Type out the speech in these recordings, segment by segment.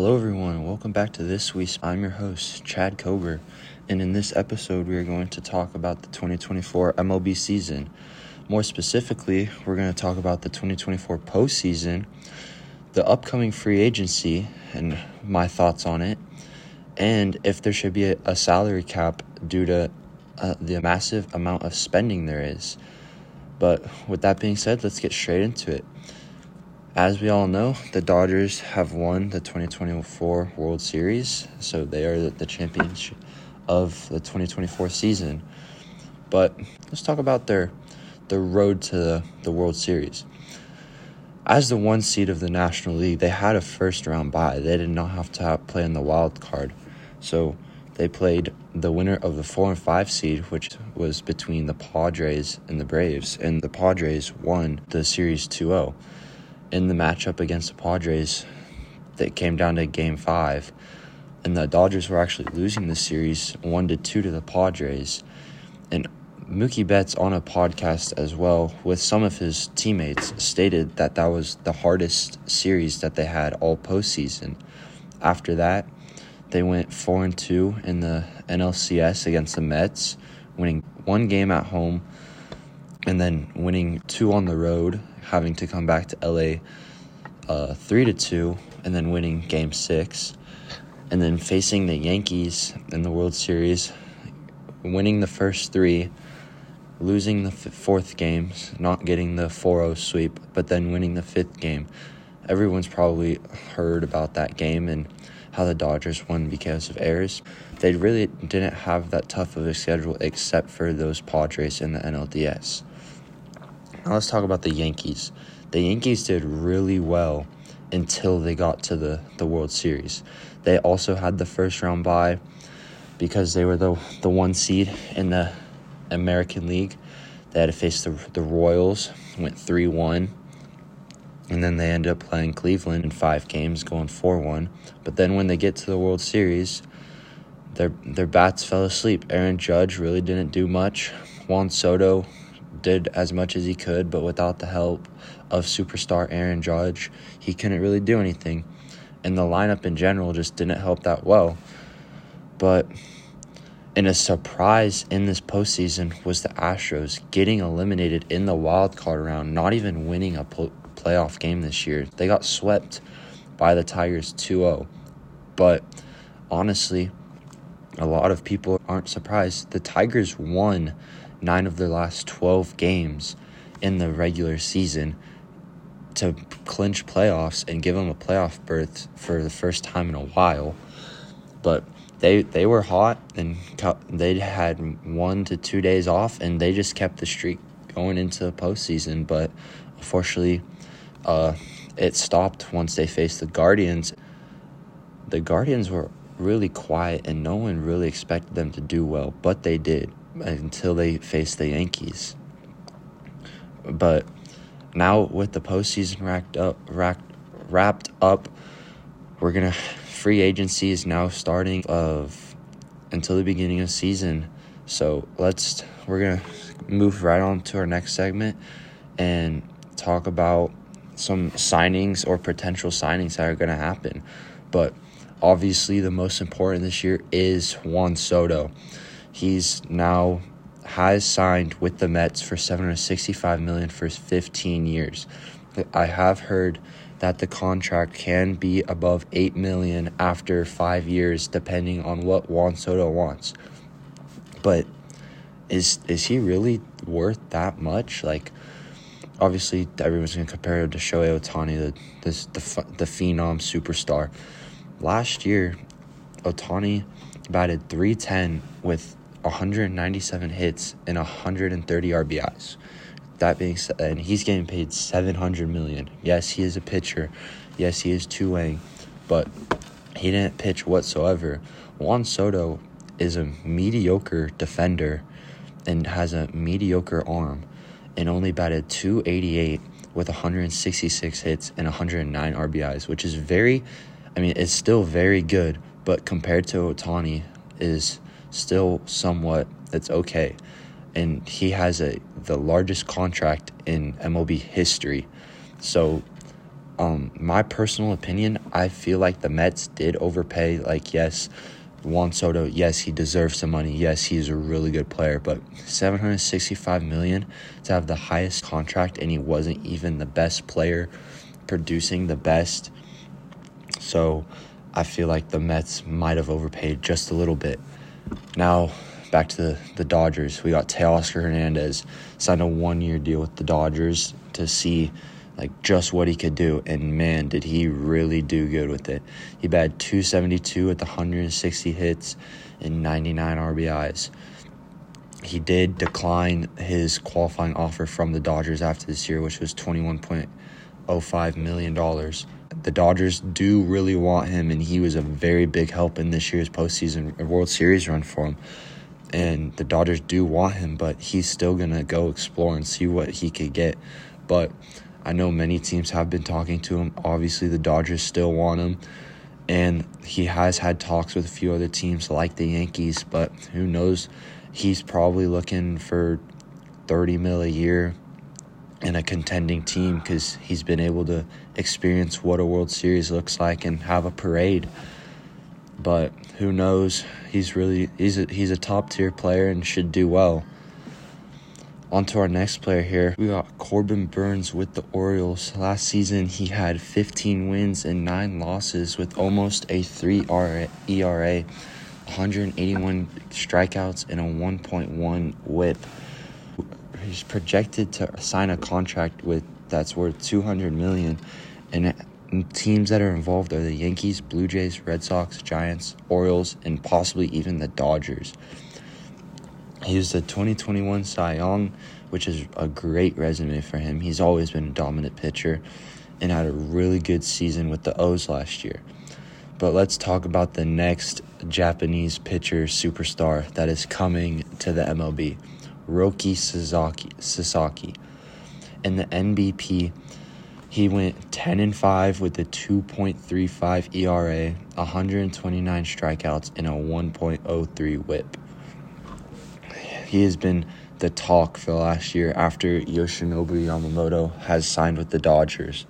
Hello everyone, welcome back to This Week. I'm your host, Chad Kober, and in this episode we are going to talk about the 2024 MLB season. More specifically, we're going to talk about the 2024 postseason, the upcoming free agency and my thoughts on it, and if there should be a salary cap due to the massive amount of spending there is. But with that being said, let's get straight into it. As we all know, the Dodgers have won the 2024 World Series, so they are the champions of the 2024 season. But let's talk about the road to the World Series. As the one seed of the National League, they had a first-round bye. They did not have to play in the wild card. So they played the winner of the 4 and 5 seed, which was between the Padres and the Braves, and the Padres won the series 2-0. In the matchup against the Padres, that came down to Game 5, and the Dodgers were actually losing the series 1-2 to the Padres. And Mookie Betts, on a podcast as well with some of his teammates, stated that was the hardest series that they had all postseason. After that, they went 4-2 in the NLCS against the Mets, winning 1 game at home and then winning 2 on the road, having to come back to LA 3-2, and then winning Game 6, and then facing the Yankees in the World Series, winning the first 3, losing the 4th game, not getting the 4-0 sweep, but then winning the 5th game. Everyone's probably heard about that game and how the Dodgers won because of errors. They really didn't have that tough of a schedule except for those Padres in the NLDS. Now let's talk about the Yankees. The Yankees did really well until they got to the World Series. They also had the first round bye because they were the 1 seed in the American League. They had to face the Royals, went 3-1, and then they ended up playing Cleveland in 5 games, going 4-1. But then when they get to the World Series, their bats fell asleep. Aaron Judge really didn't do much. Juan Soto did as much as he could, but without the help of superstar Aaron Judge, he couldn't really do anything. And the lineup in general just didn't help that well. But in a surprise in this postseason was the Astros getting eliminated in the wild card round, not even winning a playoff game this year. They got swept by the Tigers 2-0. But honestly, a lot of people aren't surprised. The Tigers won 9 of their last 12 games in the regular season to clinch playoffs and give them a playoff berth for the first time in a while. But they were hot, and they had 1 to 2 days off, and they just kept the streak going into the postseason. But unfortunately, it stopped once they faced the Guardians. The Guardians were really quiet, and no one really expected them to do well, but they did until they faced the Yankees. But now with the postseason wrapped up, free agency is now starting until the beginning of season. So we're gonna move right on to our next segment and talk about some signings or potential signings that are gonna happen. But obviously the most important this year is Juan Soto. He's now has signed with the Mets for $765 million for 15 years. I have heard that the contract can be above $8 million after 5 years, depending on what Juan Soto wants. But is he really worth that much? Like, obviously, everyone's gonna compare him to Shohei Ohtani, the phenom superstar. Last year, Ohtani batted .310 with 197 hits and 130 RBIs. That being said, and he's getting paid $700 million. Yes, he is a pitcher. Yes, he is two-way, but he didn't pitch whatsoever. Juan Soto is a mediocre defender and has a mediocre arm, and only batted .288 with 166 hits and 109 RBIs, which is it's still very good, but compared to Ohtani, is still somewhat, it's okay. And he has the largest contract in MLB history. So My personal opinion, I feel like the Mets did overpay. Like, yes, Juan Soto, yes, he deserves some money. Yes, he's a really good player, but $765 million to have the highest contract, and he wasn't even the best player producing the best. So I feel like the Mets might have overpaid just a little bit. Now, back to the Dodgers. We got Teoscar Hernandez, signed a 1-year deal with the Dodgers to see just what he could do, and man, did he really do good with it. He batted .272 with 160 hits and 99 RBIs. He did decline his qualifying offer from the Dodgers after this year, which was $21.05 million. The Dodgers do really want him, and he was a very big help in this year's postseason World Series run for him. And the Dodgers do want him, but he's still going to go explore and see what he could get. But I know many teams have been talking to him. Obviously, the Dodgers still want him. And he has had talks with a few other teams like the Yankees, but who knows? He's probably looking for $30 million a year in a contending team because he's been able to experience what a World Series looks like and have a parade. But who knows? He's a top-tier player and should do well. On to our next player here. We got Corbin Burnes with the Orioles. Last season, he had 15 wins and 9 losses with almost a 3 ERA, 181 strikeouts, and a 1.1 whip. He's projected to sign a contract that's worth $200 million, and teams that are involved are the Yankees, Blue Jays, Red Sox, Giants, Orioles, and possibly even the Dodgers. He was the 2021 Cy Young, which is a great resume for him. He's always been a dominant pitcher and had a really good season with the O's last year. But let's talk about the next Japanese pitcher superstar that is coming to the MLB, Roki Sasaki. In the NBP, he went 10-5 with a 2.35 ERA, 129 strikeouts, and a 1.03 whip. He has been the talk for last year after Yoshinobu Yamamoto has signed with the Dodgers.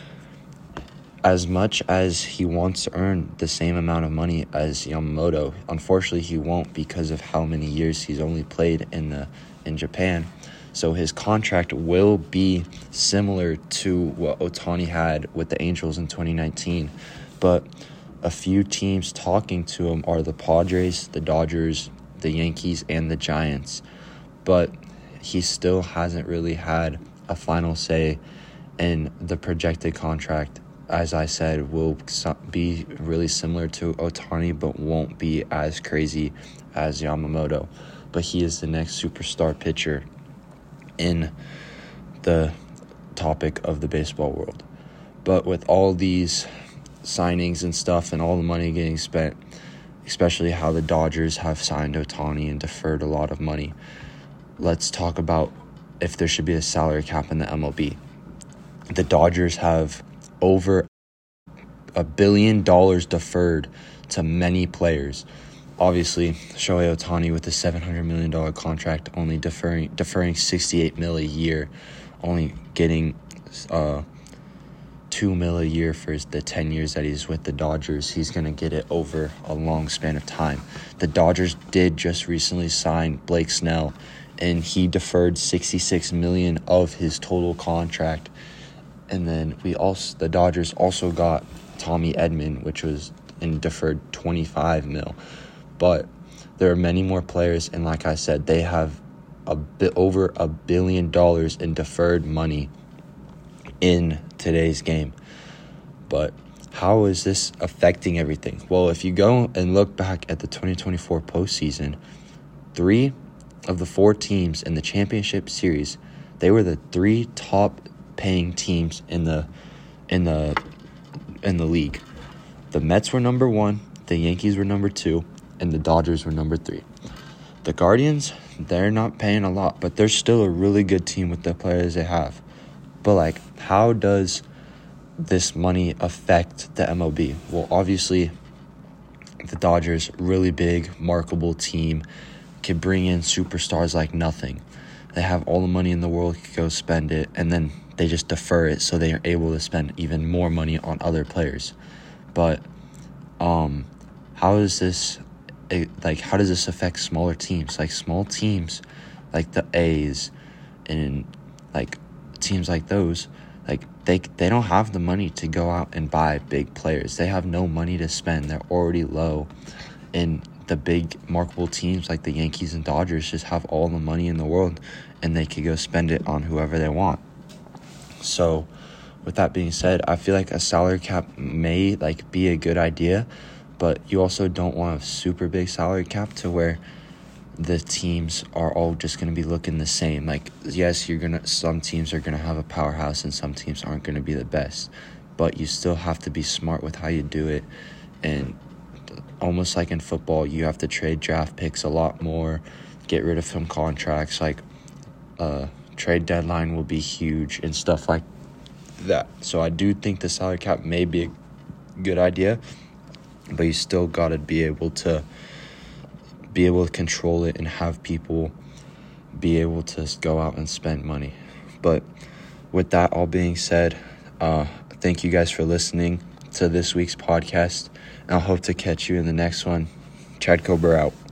As much as he wants to earn the same amount of money as Yamamoto, unfortunately he won't because of how many years he's only played in Japan. So his contract will be similar to what Ohtani had with the Angels in 2019. But a few teams talking to him are the Padres, the Dodgers, the Yankees, and the Giants. But he still hasn't really had a final say in the projected contract. As I said, will be really similar to Ohtani, but won't be as crazy as Yamamoto. But he is the next superstar pitcher in the topic of the baseball world. But with all these signings and stuff and all the money getting spent, especially how the Dodgers have signed Ohtani and deferred a lot of money, let's talk about if there should be a salary cap in the MLB. The Dodgers have over $1 billion deferred to many players. Obviously, Shohei Ohtani with a $700 million contract, only deferring $68 million a year, only getting $2 million a year for the 10 years that he's with the Dodgers. He's going to get it over a long span of time. The Dodgers did just recently sign Blake Snell, and he deferred $66 million of his total contract. And then the Dodgers also got Tommy Edman, which was in deferred $25 million. But there are many more players, and like I said, they have over $1 billion in deferred money in today's game. But how is this affecting everything? Well, if you go and look back at the 2024 postseason, 3 of the 4 teams in the championship series, they were the 3 top paying teams in the league. The Mets were number 1, the Yankees were number 2, and the Dodgers were number 3. The Guardians, they're not paying a lot, but they're still a really good team with the players they have. But how does this money affect the MLB? Well, obviously, the Dodgers, really big, marketable team, can bring in superstars like nothing. they have all the money in the world to go spend it, and then they just defer it so they are able to spend even more money on other players. But how does this affect smaller teams? Like small teams like the A's and like teams like those, like they don't have the money to go out and buy big players. They have no money to spend. They're already low. And the big marketable teams like the Yankees and Dodgers just have all the money in the world, and they could go spend it on whoever they want. So with that being said, I feel like a salary cap may be a good idea, but you also don't want a super big salary cap to where the teams are all just going to be looking the same. Yes, some teams are going to have a powerhouse and some teams aren't going to be the best, but you still have to be smart with how you do it. And almost like in football, you have to trade draft picks a lot more, get rid of some contracts, trade deadline will be huge and stuff like that. So I do think the salary cap may be a good idea, but you still got to be able to control it and have people be able to go out and spend money. But with that all being said, thank you guys for listening to this week's podcast, and I'll hope to catch you in the next one. Chad Kober out.